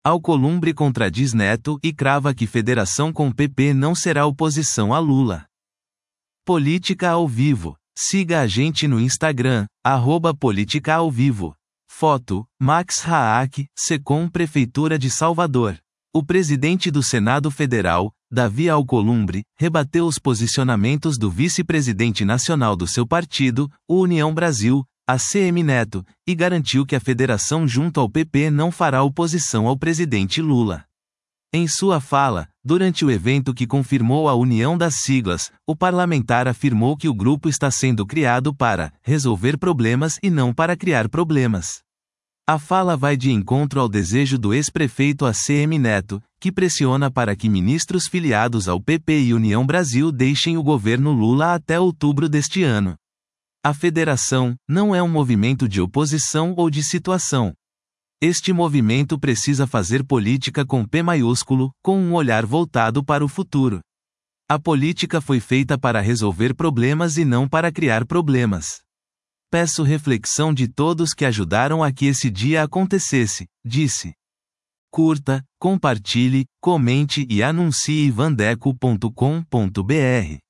Alcolumbre contradiz Neto e crava que federação com PP não será oposição a Lula. Política ao vivo. Siga a gente no Instagram, @política-ao-vivo. Foto, Max Haak, Secom Prefeitura de Salvador. O presidente do Senado Federal, Davi Alcolumbre, rebateu os posicionamentos do vice-presidente nacional do seu partido, o União Brasil, ACM Neto, e garantiu que a federação junto ao PP não fará oposição ao presidente Lula. Em sua fala, durante o evento que confirmou a união das siglas, o parlamentar afirmou que o grupo está sendo criado para resolver problemas e não para criar problemas. A fala vai de encontro ao desejo do ex-prefeito ACM Neto, que pressiona para que ministros filiados ao PP e União Brasil deixem o governo Lula até outubro deste ano. A federação não é um movimento de oposição ou de situação. Este movimento precisa fazer política com P maiúsculo, com um olhar voltado para o futuro. A política foi feita para resolver problemas e não para criar problemas. Peço reflexão de todos que ajudaram a que esse dia acontecesse, disse. Curta, compartilhe, comente e anuncie vandeco.com.br.